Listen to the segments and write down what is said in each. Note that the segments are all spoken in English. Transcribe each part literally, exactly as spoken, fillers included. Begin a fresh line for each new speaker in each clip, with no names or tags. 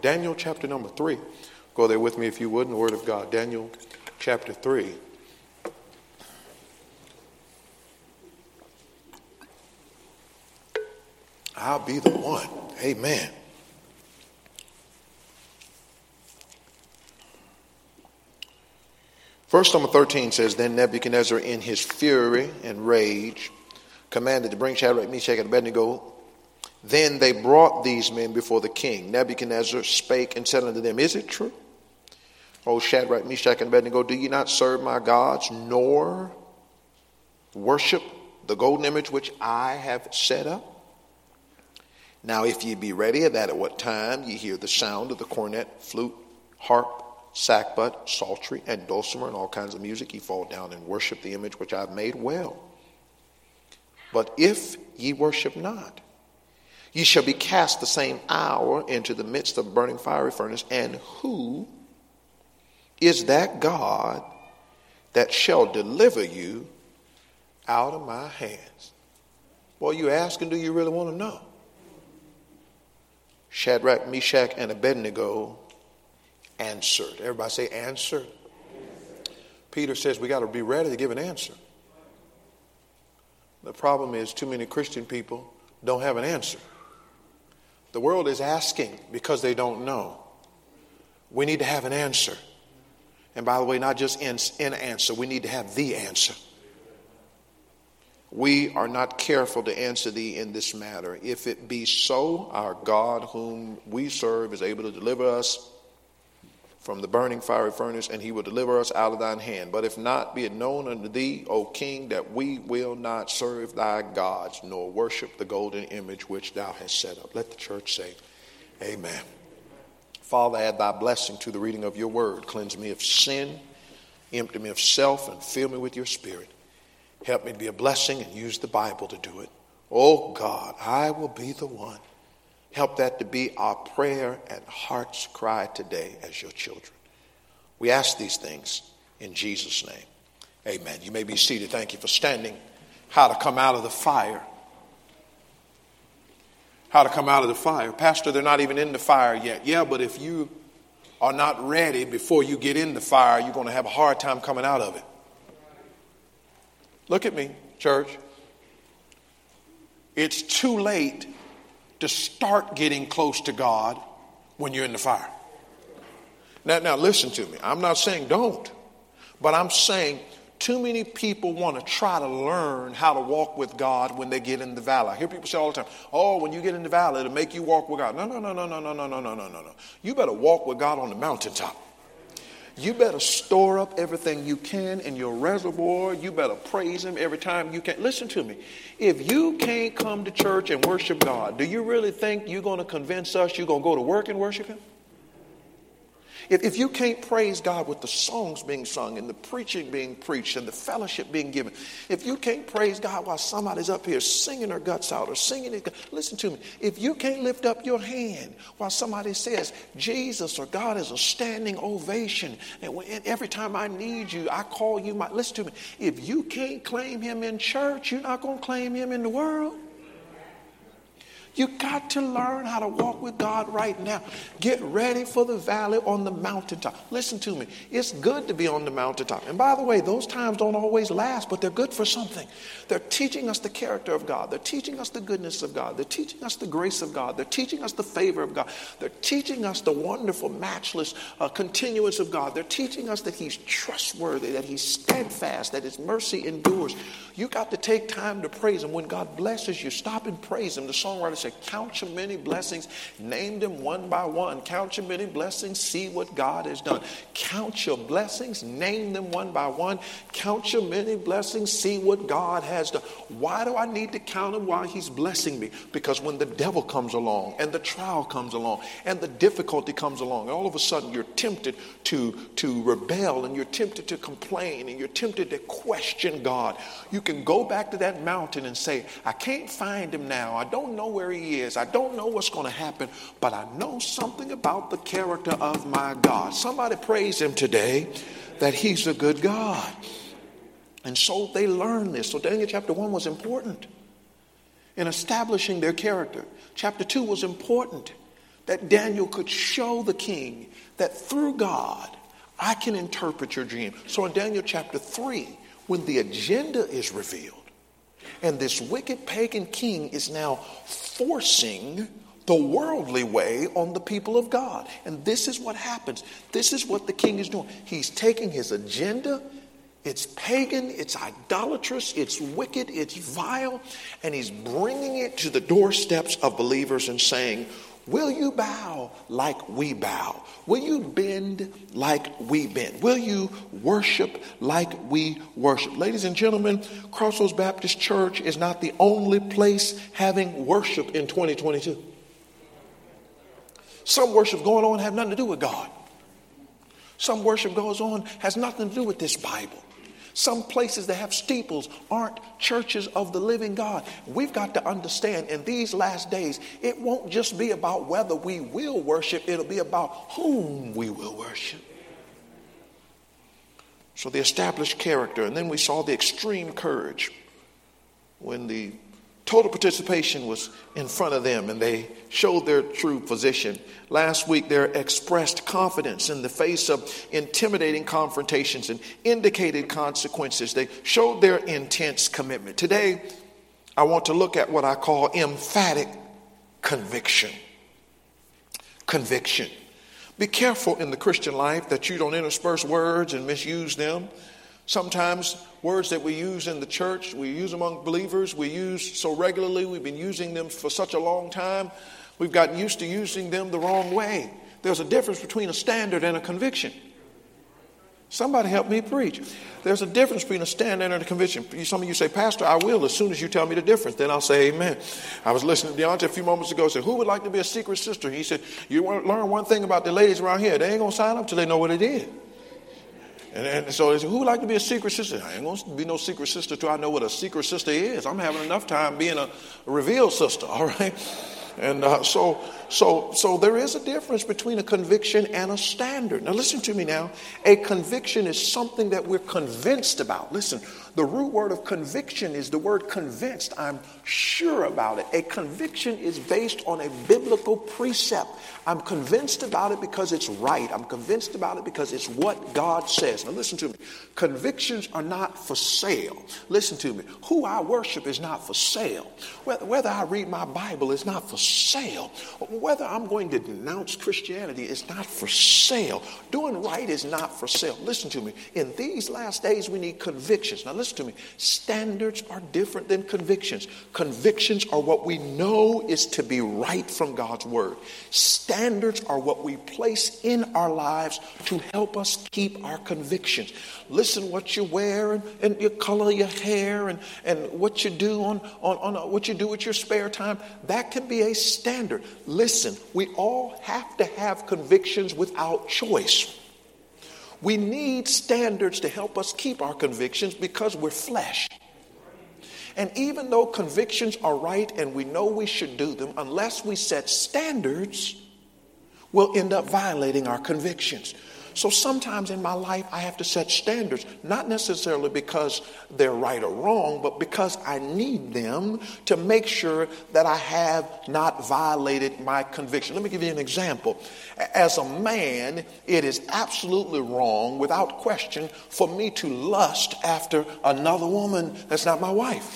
Daniel chapter number three. Go there with me if you would in the Word of God. Daniel chapter three. I'll be the one. Amen. Verse number thirteen says, Then Nebuchadnezzar in his fury and rage commanded to bring Shadrach, Meshach, and Abednego. Then they brought these men before the king. Nebuchadnezzar spake and said unto them, Is it true, O Shadrach, Meshach, and Abednego, do ye not serve my gods, nor worship the golden image which I have set up? Now if ye be ready, that at what time ye hear the sound of the cornet, flute, harp, sackbut, psaltery, and dulcimer, and all kinds of music, ye fall down and worship the image which I have made, well. But if ye worship not, ye shall be cast the same hour into the midst of a burning fiery furnace. And who is that God that shall deliver you out of my hands? Well, you asking, do you really want to know? Shadrach, Meshach, and Abednego answered. Everybody say answered. Peter says we got to be ready to give an answer. The problem is too many Christian people don't have an answer. The world is asking because they don't know. We need to have an answer. And by the way, not just in, in answer, we need to have the answer. We are not careful to answer thee in this matter. If it be so, our God whom we serve is able to deliver us from the burning fiery furnace, and he will deliver us out of thine hand. But if not, be it known unto thee, O king, that we will not serve thy gods, nor worship the golden image which thou hast set up. Let the church say, Amen. Father, add thy blessing to the reading of your word. Cleanse me of sin, empty me of self, and fill me with your spirit. Help me to be a blessing and use the Bible to do it. Oh God, I will be the one. Help that to be our prayer and heart's cry today as your children. We ask these things in Jesus' name. Amen. You may be seated. Thank you for standing. How to come out of the fire. How to come out of the fire. Pastor, they're not even in the fire yet. Yeah, but if you are not ready before you get in the fire, you're going to have a hard time coming out of it. Look at me, church. It's too late to start getting close to God when you're in the fire. Now, now listen to me. I'm not saying don't, but I'm saying too many people want to try to learn how to walk with God when they get in the valley. I hear people say all the time, oh, when you get in the valley, it'll make you walk with God. No, no, no, no, no, no, no, no, no, no, no. You better walk with God on the mountaintop. You better store up everything you can in your reservoir. You better praise him every time you can. Listen to me. If you can't come to church and worship God, do you really think you're going to convince us you're going to go to work and worship him? If, if you can't praise God with the songs being sung and the preaching being preached and the fellowship being given, if you can't praise God while somebody's up here singing their guts out or singing it, listen to me. If you can't lift up your hand while somebody says Jesus or God is a standing ovation, and when, every time I need you, I call you my, listen to me. If you can't claim him in church, you're not going to claim him in the world. You got to learn how to walk with God right now. Get ready for the valley on the mountaintop. Listen to me. It's good to be on the mountaintop. And by the way, those times don't always last, but they're good for something. They're teaching us the character of God. They're teaching us the goodness of God. They're teaching us the grace of God. They're teaching us the favor of God. They're teaching us the wonderful, matchless uh, continuance of God. They're teaching us that he's trustworthy, that he's steadfast, that his mercy endures. You got to take time to praise him. When God blesses you, stop and praise him. The songwriter said, count your many blessings, name them one by one. Count your many blessings, see what God has done. Count your blessings, name them one by one. Count your many blessings, see what God has done. Why do I need to count them while he's blessing me? Because when the devil comes along and the trial comes along and the difficulty comes along, and all of a sudden you're tempted to, to rebel and you're tempted to complain and you're tempted to question God, you can go back to that mountain and say, I can't find him now. I don't know where he is. I don't know what's going to happen, but I know something about the character of my God. Somebody praise him today that he's a good God. And so they learned this. So Daniel chapter one was important in establishing their character. Chapter two was important. that Daniel could show the king that through God, I can interpret your dream. So in Daniel chapter three, when the agenda is revealed, and this wicked pagan king is now forcing the worldly way on the people of God. And this is what happens. This is what the king is doing. He's taking his agenda. It's pagan, it's idolatrous, it's wicked, it's vile. And he's bringing it to the doorsteps of believers and saying, will you bow like we bow? Will you bend like we bend? Will you worship like we worship? Ladies and gentlemen, Crossroads Baptist Church is not the only place having worship in twenty twenty-two. Some worship going on have nothing to do with God. Some worship goes on has nothing to do with this Bible. Some places that have steeples aren't churches of the living God. We've got to understand in these last days, it won't just be about whether we will worship. It'll be about whom we will worship. So the established character, and then we saw the extreme courage when the total participation was in front of them and they showed their true position. Last week, their expressed confidence in the face of intimidating confrontations and indicated consequences. They showed their intense commitment. Today, I want to look at what I call emphatic conviction. Conviction. Be careful in the Christian life that you don't intersperse words and misuse them. Sometimes words that we use in the church, we use among believers, we use so regularly, we've been using them for such a long time, we've gotten used to using them the wrong way. There's a difference between a standard and a conviction. Somebody help me preach. There's a difference between a standard and a conviction. Some of you say, Pastor, I will as soon as you tell me the difference. Then I'll say amen. I was listening to Deontay a few moments ago. Said, who would like to be a secret sister? He said, you want to learn one thing about the ladies around here. They ain't going to sign up till they know what it is. And, and so they said, who would like to be a secret sister? I ain't going to be no secret sister till I know what a secret sister is. I'm having enough time being a, a revealed sister, all right? And uh, so, so, so there is a difference between a conviction and a standard. Now listen to me now. A conviction is something that we're convinced about. Listen, the root word of conviction is the word convinced. I'm sure about it. A conviction is based on a biblical precept. I'm convinced about it because it's right. I'm convinced about it because it's what God says. Now listen to me. Convictions are not for sale. Listen to me. Who I worship is not for sale. Whether, whether I read my Bible is not for sale. Whether I'm going to denounce Christianity is not for sale. Doing right is not for sale. Listen to me. In these last days, we need convictions. Now listen to me. Standards are different than convictions. Convictions are what we know is to be right from God's word. Standards are what we place in our lives to help us keep our convictions. Listen, what you wear and, and your color of your hair and, and what you do on, on, on a, what you do with your spare time, that can be a standard. Listen, we all have to have convictions without choice. We need standards to help us keep our convictions because we're flesh. And even though convictions are right and we know we should do them, unless we set standards, we'll end up violating our convictions. So sometimes in my life, I have to set standards, not necessarily because they're right or wrong, but because I need them to make sure that I have not violated my conviction. Let me give you an example. As a man, it is absolutely wrong, without question, for me to lust after another woman that's not my wife.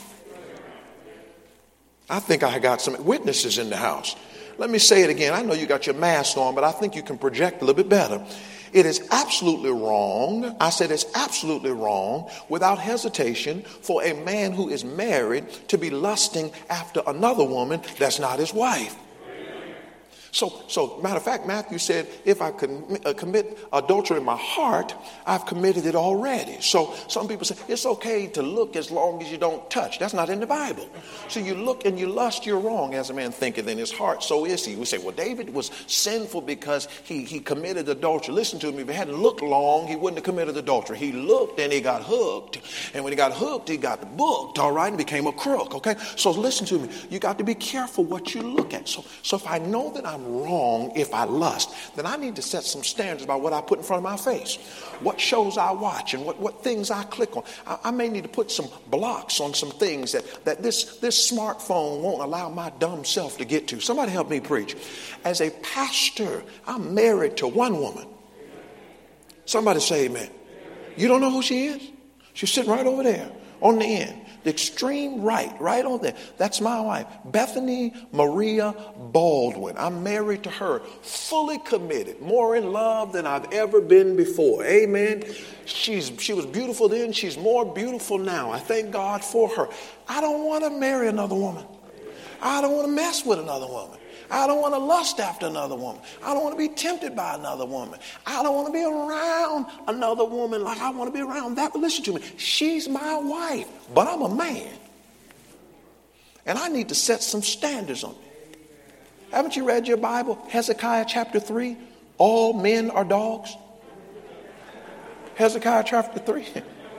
I think I got some witnesses in the house. Let me say it again. I know you got your mask on, but I think you can project a little bit better. It is absolutely wrong. I said it's absolutely wrong, without hesitation, for a man who is married to be lusting after another woman that's not his wife. So, so matter of fact, Matthew said, if I com- uh, commit adultery in my heart, I've committed it already. So some people say, it's okay to look as long as you don't touch. That's not in the Bible. So you look and you lust, you're wrong. As a man thinketh in his heart, so is he. We say, well, David was sinful because he, he committed adultery. Listen to me. If he hadn't looked long, he wouldn't have committed adultery. He looked and he got hooked. And when he got hooked, he got booked, all right, and became a crook, okay? So listen to me. You got to be careful what you look at. So, so if I know that I'm wrong if I lust, then I need to set some standards about what I put in front of my face, what shows I watch, and what, what things I click on. I, I may need to put some blocks on some things that, that this, this smartphone won't allow my dumb self to get to. Somebody help me preach. As a pastor, I'm married to one woman. Somebody say amen. You don't know who she is? She's sitting right over there on the end. The extreme right, right on there. That's my wife, Bethany Maria Baldwin. I'm married to her, fully committed, more in love than I've ever been before. Amen. She's she was beautiful then. She's more beautiful now. I thank God for her. I don't want to marry another woman. I don't want to mess with another woman. I don't want to lust after another woman. I don't want to be tempted by another woman. I don't want to be around another woman like I want to be around that. But listen to me. She's my wife, but I'm a man. And I need to set some standards on it. Haven't you read your Bible? Hezekiah chapter three. All men are dogs. Hezekiah chapter three.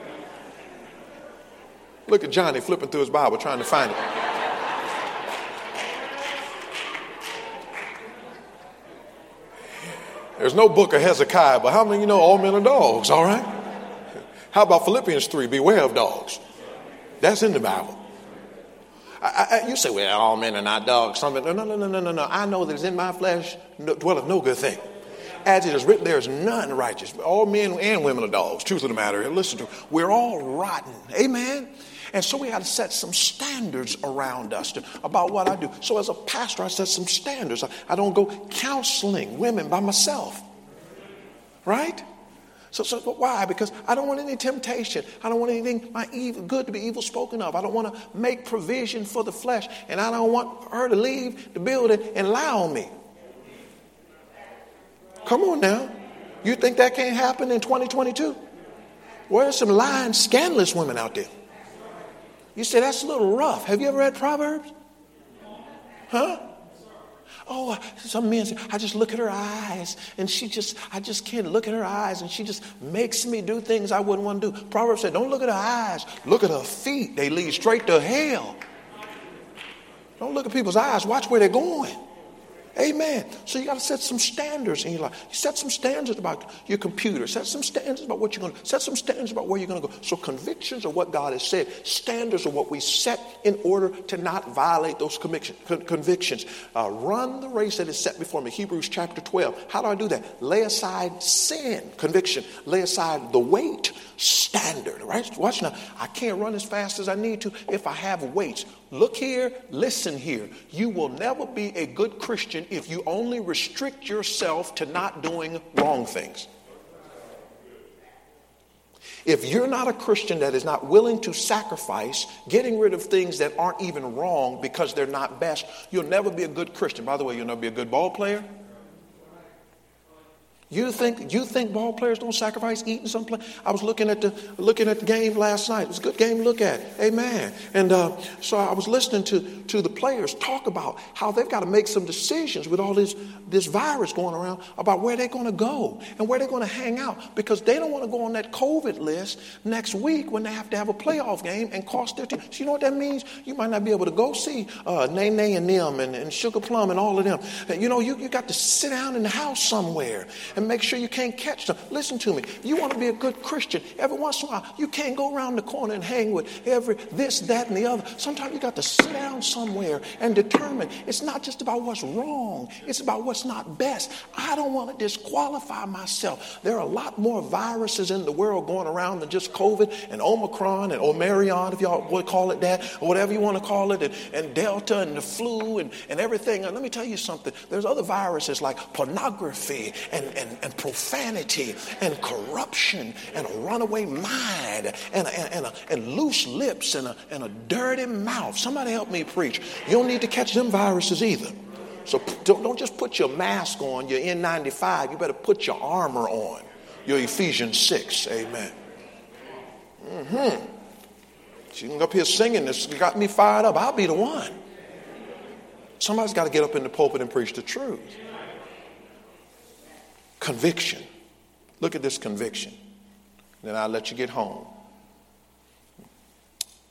Look at Johnny flipping through his Bible trying to find it. There's no book of Hezekiah, but how many of you know all men are dogs, all right? How about Philippians three, beware of dogs? That's in the Bible. I, I, you say, well, all men are not dogs. Some, no, no, no, no, no, no. I know that it's in my flesh no, dwelleth no good thing. As it is written, there is none righteous. All men and women are dogs. Truth of the matter, listen to me. We're all rotten. Amen? And so we got to set some standards around us to, about what I do. So as a pastor, I set some standards. I, I don't go counseling women by myself. Right? So, so why? Because I don't want any temptation. I don't want anything my evil, good to be evil spoken of. I don't want to make provision for the flesh. And I don't want her to leave the building and lie on me. Come on now. You think that can't happen in twenty twenty-two? Well, there's some lying, scandalous women out there. You say, that's a little rough. Have you ever read Proverbs? Huh? Oh, some men say, I just look at her eyes and she just, I just can't look at her eyes and she just makes me do things I wouldn't want to do. Proverbs said, don't look at her eyes. Look at her feet. They lead straight to hell. Don't look at people's eyes. Watch where they're going. Amen. So you got to set some standards in your life. You set some standards about your computer. Set some standards about what you're going to set some standards about where you're going to go. So convictions are what God has said. Standards are what we set in order to not violate those conviction, con- convictions. Uh, run the race that is set before me. Hebrews chapter twelve. How do I do that? Lay aside sin, conviction. Lay aside the weight, standard. Right? Watch now. I can't run as fast as I need to if I have weights. Look here, listen here. You will never be a good Christian if you only restrict yourself to not doing wrong things. If you're not a Christian that is not willing to sacrifice getting rid of things that aren't even wrong because they're not best, you'll never be a good Christian. By the way, you'll never be a good ball player. You think you think ball players don't sacrifice eating someplace? I was looking at the looking at the game last night. It was a good game to look at. Amen. And uh, so I was listening to, to the players talk about how they've got to make some decisions with all this this virus going around about where they're going to go and where they're going to hang out because they don't want to go on that COVID list next week when they have to have a playoff game and cost their team. So you know what that means? You might not be able to go see uh, Nene and them and, and Sugar Plum and all of them. And, you know, you, you got to sit down in the house somewhere and make sure you can't catch them. Listen to me. You want to be a good Christian. Every once in a while, you can't go around the corner and hang with every this, that, and the other. Sometimes you got to sit down somewhere and determine it's not just about what's wrong. It's about what's not best. I don't want to disqualify myself. There are a lot more viruses in the world going around than just COVID and Omicron and Omarion, if y'all would call it that, or whatever you want to call it, and, and Delta and the flu and, and everything. And let me tell you something. There's other viruses like pornography and, and, and profanity and corruption and a runaway mind and, and, and, a, and loose lips and a, and a dirty mouth. Somebody help me preach. You don't need to catch them viruses either. So don't, don't just put your mask on, your N ninety-five. You better put your armor on, your Ephesians six. Amen. Mm-hmm. She up here singing this got me fired up. I'll be the one. Somebody's got to get up in the pulpit and preach the truth. Conviction. Look at this conviction. Then I'll let you get home.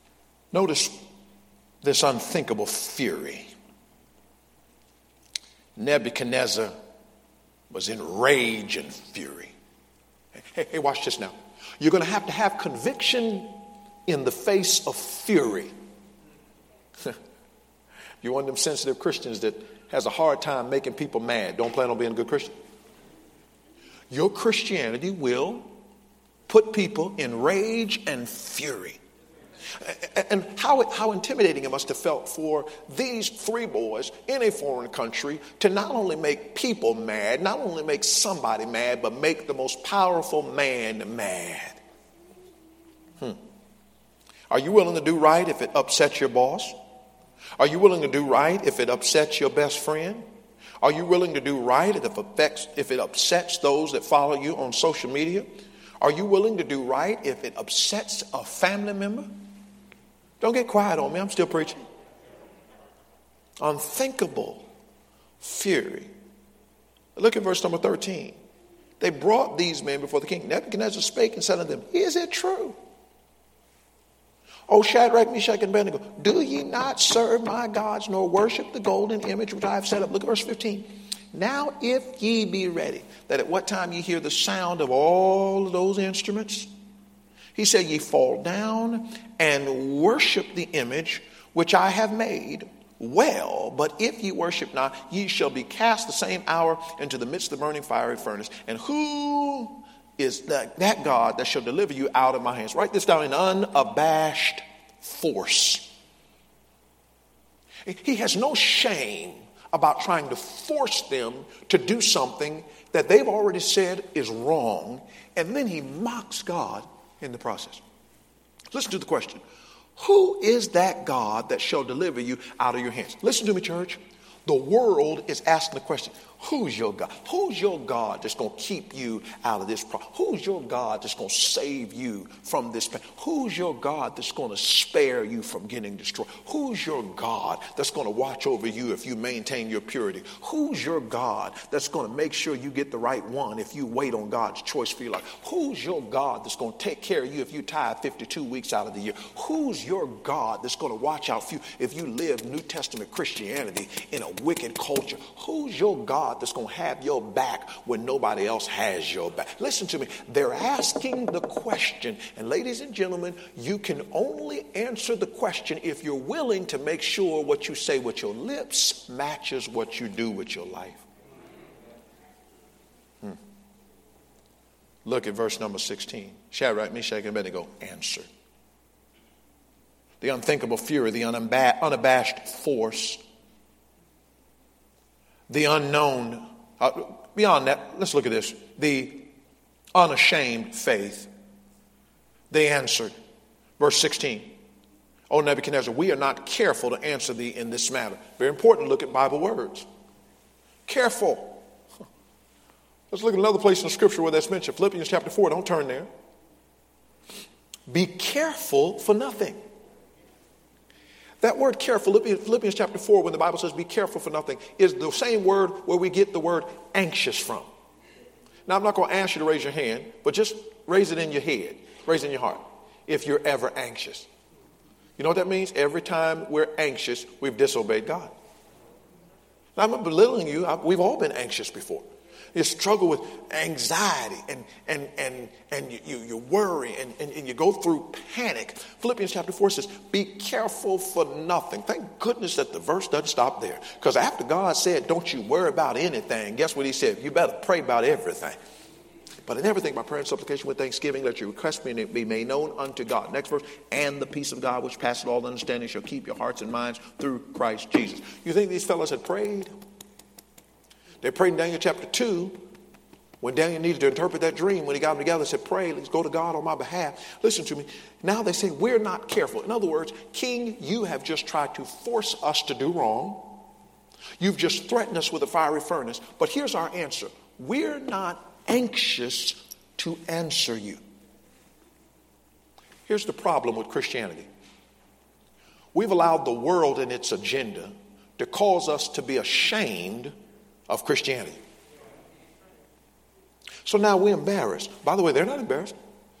Notice this unthinkable fury. Nebuchadnezzar was in rage and fury. Hey, hey, watch this now. You're going to have to have conviction in the face of fury. You're one of them sensitive Christians that has a hard time making people mad. Don't plan on being a good Christian. Your Christianity will put people in rage and fury. And how, how intimidating it must have felt for these three boys in a foreign country to not only make people mad, not only make somebody mad, but make the most powerful man mad. Hmm. Are you willing to do right if it upsets your boss? Are you willing to do right if it upsets your best friend? Are you willing to do right if it affects, if it upsets those that follow you on social media? Are you willing to do right if it upsets a family member? Don't get quiet on me. I'm still preaching. Unthinkable fury. Look at verse number thirteen. They brought these men before the king. Nebuchadnezzar spake and said unto them, is it true? O Shadrach, Meshach, and Abednego, do ye not serve my gods, nor worship the golden image which I have set up? Look at verse fifteen. Now if ye be ready, that at what time ye hear the sound of all of those instruments, he said, ye fall down and worship the image which I have made. Well, but if ye worship not, ye shall be cast the same hour into the midst of the burning fiery furnace. And who is that, that God that shall deliver you out of my hands? Write this down in unabashed force. He has no shame about trying to force them to do something that they've already said is wrong. And then he mocks God in the process. Listen to the question. Who is that God that shall deliver you out of your hands? Listen to me, church. The world is asking the question, who's your God? Who's your God that's going to keep you out of this problem? Who's your God that's going to save you from this pain? Who's your God that's going to spare you from getting destroyed? Who's your God that's going to watch over you if you maintain your purity? Who's your God that's going to make sure you get the right one if you wait on God's choice for your life? Who's your God that's going to take care of you if you tithe fifty-two weeks out of the year? Who's your God that's going to watch out for you if you live New Testament Christianity in a wicked culture? Who's your God that's going to have your back when nobody else has your back? Listen to me. They're asking the question. And ladies and gentlemen, you can only answer the question if you're willing to make sure what you say with your lips matches what you do with your life. Hmm. Look at verse number sixteen. Shadrach, Meshach, and Abednego answered. The unthinkable fury, the unabashed force, the unknown, uh, beyond that, let's look at this. The unashamed faith. They answered. Verse sixteen. O Nebuchadnezzar, we are not careful to answer thee in this matter. Very important to look at Bible words. Careful. Let's look at another place in Scripture where that's mentioned. Philippians chapter four. Don't turn there. Be careful for nothing. That word careful, Philippians chapter four, when the Bible says be careful for nothing, is the same word where we get the word anxious from. Now, I'm not going to ask you to raise your hand, but just raise it in your head, raise it in your heart, if you're ever anxious. You know what that means? Every time we're anxious, we've disobeyed God. Now, I'm not belittling you. I, we've all been anxious before. You struggle with anxiety and and and and you, you, you worry and, and, and you go through panic. Philippians chapter four says, be careful for nothing. Thank goodness that the verse doesn't stop there. Because after God said, don't you worry about anything, guess what he said? You better pray about everything. But in everything, by prayer and supplication with thanksgiving, let your requests be made known unto God. Next verse, and the peace of God, which passeth all understanding, shall keep your hearts and minds through Christ Jesus. You think these fellows had prayed? They prayed in Daniel chapter two when Daniel needed to interpret that dream. When he got them together, they said, pray, let's go to God on my behalf. Listen to me. Now they say, we're not careful. In other words, King, you have just tried to force us to do wrong. You've just threatened us with a fiery furnace. But here's our answer. We're not anxious to answer you. Here's the problem with Christianity. We've allowed the world and its agenda to cause us to be ashamed of Christianity. So now we're embarrassed. By the way, they're not embarrassed.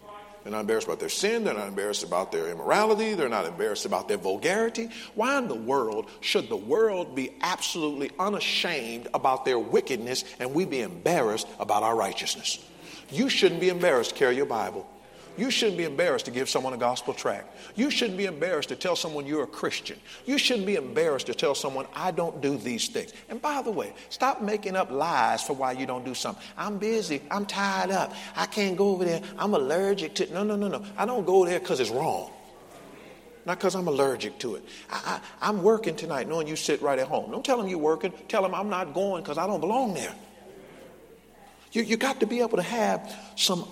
They're not embarrassed about their sin. They're not embarrassed about their immorality. They're not embarrassed about their vulgarity. Why in the world should the world be absolutely unashamed about their wickedness and we be embarrassed about our righteousness? You shouldn't be embarrassed to carry your Bible. You shouldn't be embarrassed to give someone a gospel tract. You shouldn't be embarrassed to tell someone you're a Christian. You shouldn't be embarrassed to tell someone, I don't do these things. And by the way, stop making up lies for why you don't do something. I'm busy. I'm tied up. I can't go over there. I'm allergic to it. No, no, no, no. I don't go there because it's wrong. Not because I'm allergic to it. I, I, I'm working tonight knowing you sit right at home. Don't tell them you're working. Tell them I'm not going because I don't belong there. You, you got to be able to have some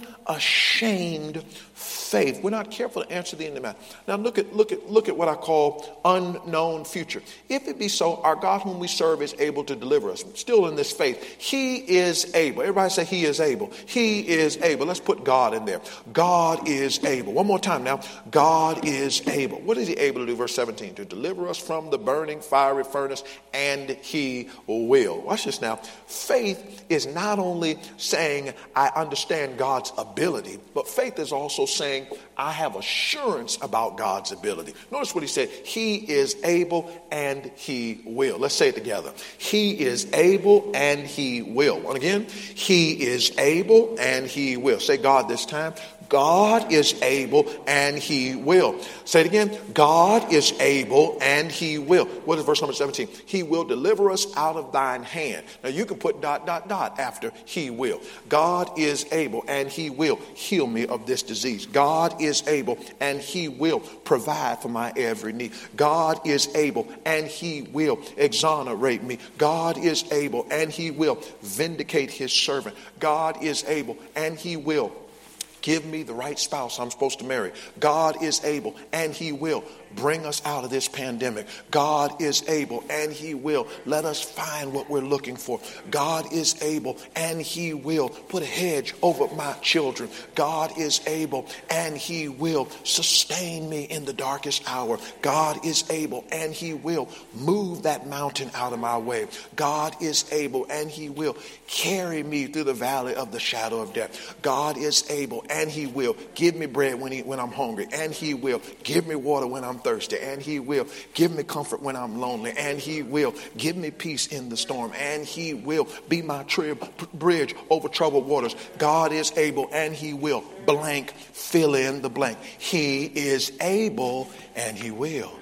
unashamed faith. We're not careful to answer the end of the matter. Now look at look at look at what I call unknown future. If it be so, our God whom we serve is able to deliver us. Still in this faith, he is able. Everybody say he is able. He is able. Let's put God in there. God is able. One more time now. God is able. What is he able to do? Verse seventeen, to deliver us from the burning fiery furnace, and he will. Watch this now. Faith is not only saying I understand God's ability, but faith is also saying I have assurance about God's ability. Notice what he said. He is able and he will. Let's say it together. He is able and he will. And again, he is able and he will. Say God this time. God is able and he will. Say it again. God is able and he will. What is verse number seventeen? He will deliver us out of thine hand. Now you can put dot, dot, dot after he will. God is able and he will heal me of this disease. God is able and he will provide for my every need. God is able and he will exonerate me. God is able and he will vindicate his servant. God is able and he will give me the right spouse I'm supposed to marry. God is able and he will bring us out of this pandemic. God is able and he will let us find what we're looking for. God is able and he will put a hedge over my children. God is able and he will sustain me in the darkest hour. God is able and he will move that mountain out of my way. God is able and he will carry me through the valley of the shadow of death. God is able and he will give me bread when, he, when I'm hungry, and he will give me water when I'm thirsty, and he will give me comfort when I'm lonely, and he will give me peace in the storm, and he will be my tri- bridge over troubled waters. God is able and he will blank, fill in the blank. He is able and he will.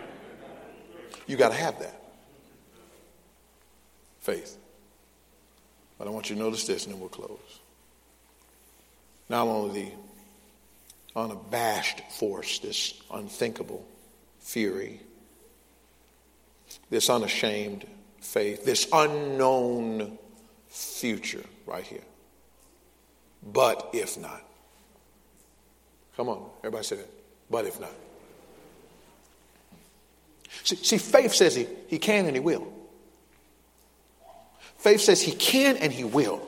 You got to have that faith. But I want you to notice this and then we'll close. Not only the unabashed force, this unthinkable fury, this unashamed faith, this unknown future right here. But if not. Come on, everybody say that. But if not. See, see faith says he, he can and he will. Faith says he can and he will.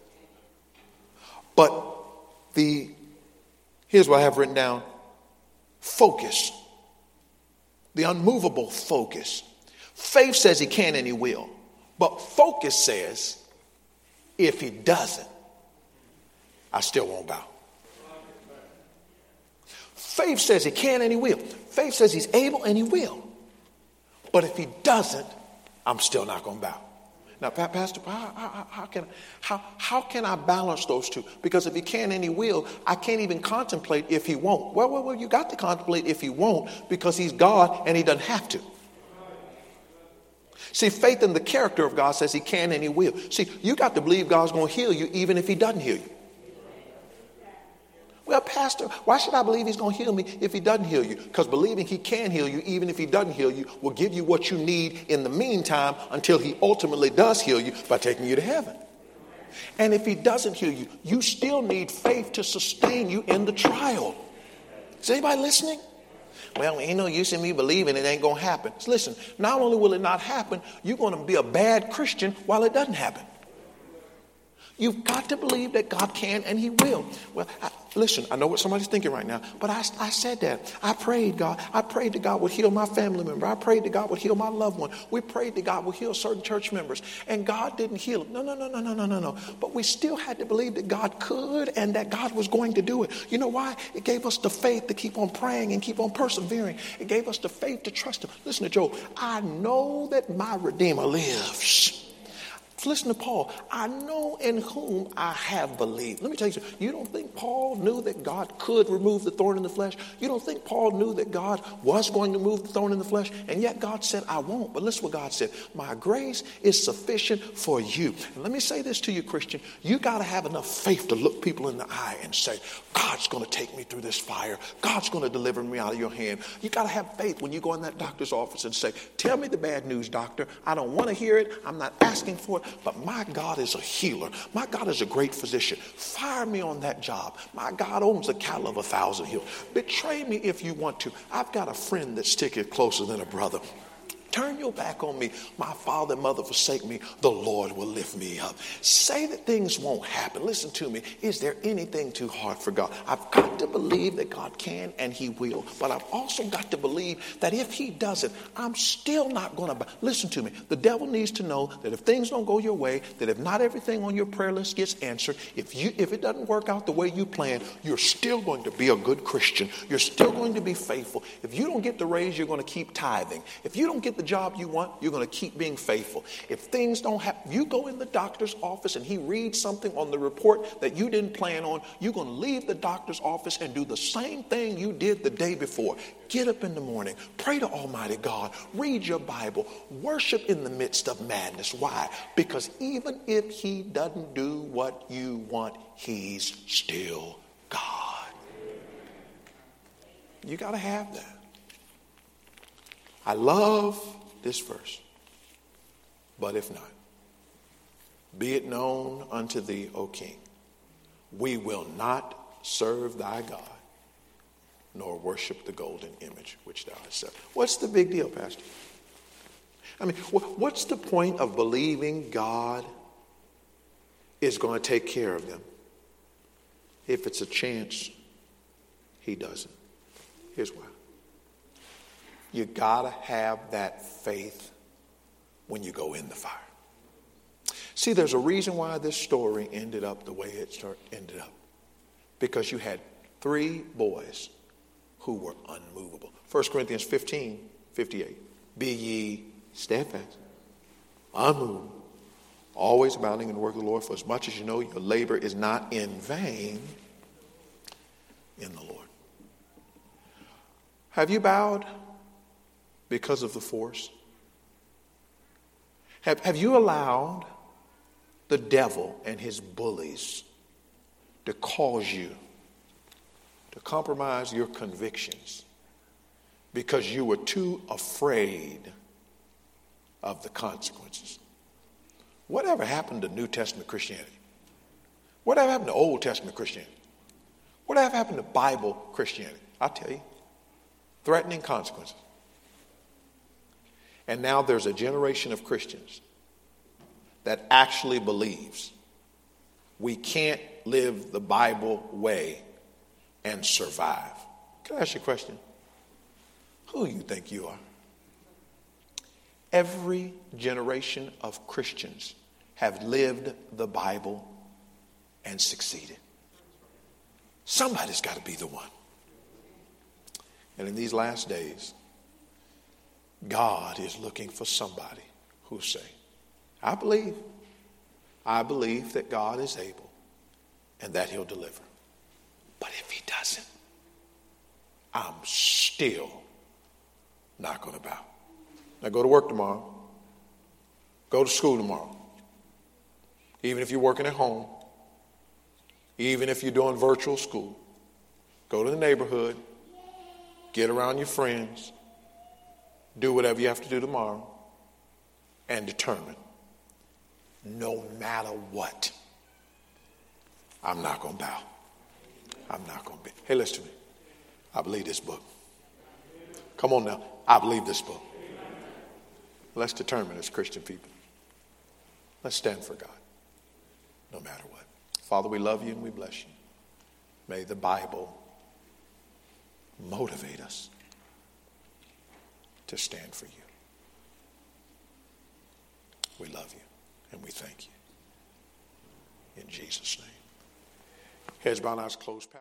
But the, here's what I have written down. Focus. The unmovable focus. Faith says he can and he will. But focus says, if he doesn't, I still won't bow. Faith says he can and he will. Faith says he's able and he will. But if he doesn't, I'm still not going to bow. Now, Pastor, how, how, how, can, how, how can I balance those two? Because if he can and he will, I can't even contemplate if he won't. Well, well, well, you got to contemplate if he won't because he's God and he doesn't have to. See, faith in the character of God says he can and he will. See, you got to believe God's going to heal you even if he doesn't heal you. Well, Pastor, why should I believe he's going to heal me if he doesn't heal you? Because believing he can heal you, even if he doesn't heal you, will give you what you need in the meantime until he ultimately does heal you by taking you to heaven. And if he doesn't heal you, you still need faith to sustain you in the trial. Is anybody listening? Well, ain't no use in me believing it ain't going to happen. Listen, not only will it not happen, you're going to be a bad Christian while it doesn't happen. You've got to believe that God can and he will. Well, I, listen, I know what somebody's thinking right now, but I, I said that. I prayed, God. I prayed that God would heal my family member. I prayed that God would heal my loved one. We prayed that God would heal certain church members, and God didn't heal them. No, no, no, no, no, no, no, no. But we still had to believe that God could and that God was going to do it. You know why? It gave us the faith to keep on praying and keep on persevering. It gave us the faith to trust him. Listen to Job. I know that my Redeemer lives. Listen to Paul. I know in whom I have believed. Let me tell you something. You don't think Paul knew that God could remove the thorn in the flesh? You don't think Paul knew that God was going to remove the thorn in the flesh? And yet God said, I won't. But listen what God said. My grace is sufficient for you. And let me say this to you, Christian. You got to have enough faith to look people in the eye and say, God's going to take me through this fire. God's going to deliver me out of your hand. You got to have faith when you go in that doctor's office and say, tell me the bad news, doctor. I don't want to hear it. I'm not asking for it. But my God is a healer. My God is a great physician. Fire me on that job. My God owns a cattle of a thousand hills. Betray me if you want to. I've got a friend that sticketh closer than a brother. Turn your back on me. My father and mother forsake me. The Lord will lift me up. Say that things won't happen. Listen to me. Is there anything too hard for God? I've got to believe that God can and he will. But I've also got to believe that if he doesn't, I'm still not going to. Listen to me. The devil needs to know that if things don't go your way, that if not everything on your prayer list gets answered, if you if it doesn't work out the way you plan, you're still going to be a good Christian. You're still going to be faithful. If you don't get the raise, you're going to keep tithing. If you don't get the job you want, you're going to keep being faithful. If things don't happen, you go in the doctor's office and he reads something on the report that you didn't plan on, you're going to leave the doctor's office and do the same thing you did the day before. Get up in the morning, pray to Almighty God, read your Bible, worship in the midst of madness. Why? Because even if he doesn't do what you want, he's still God. You got to have that. I love this verse. But if not, be it known unto thee, O King, we will not serve thy God, nor worship the golden image which thou hast set. What's the big deal, Pastor? I mean, what's the point of believing God is going to take care of them if it's a chance he doesn't? Here's why. You got to have that faith when you go in the fire. See, there's a reason why this story ended up the way it start, ended up. Because you had three boys who were unmovable. First Corinthians fifteen, fifty-eight. Be ye steadfast, unmovable, always abounding in the work of the Lord, for as much as you know your labor is not in vain in the Lord. Have you bowed because of the force? Have, have you allowed the devil and his bullies to cause you to compromise your convictions because you were too afraid of the consequences? Whatever happened to New Testament Christianity? Whatever happened to Old Testament Christianity? Whatever happened to Bible Christianity? I'll tell you. Threatening consequences. And now there's a generation of Christians that actually believes we can't live the Bible way and survive. Can I ask you a question? Who do you think you are? Every generation of Christians have lived the Bible and succeeded. Somebody's got to be the one. And in these last days, God is looking for somebody who say, I believe, I believe that God is able and that he'll deliver. But if he doesn't, I'm still not going to bow. Now go to work tomorrow. Go to school tomorrow. Even if you're working at home, even if you're doing virtual school, go to the neighborhood, get around your friends, do whatever you have to do tomorrow, and determine, no matter what, I'm not going to bow. I'm not going to be. Hey, listen to me. I believe this book. Come on now. I believe this book. Let's determine as Christian people. Let's stand for God, no matter what. Father, we love you and we bless you. May the Bible motivate us to stand for you. We love you and we thank you. In Jesus' name. Heads bowed, eyes closed.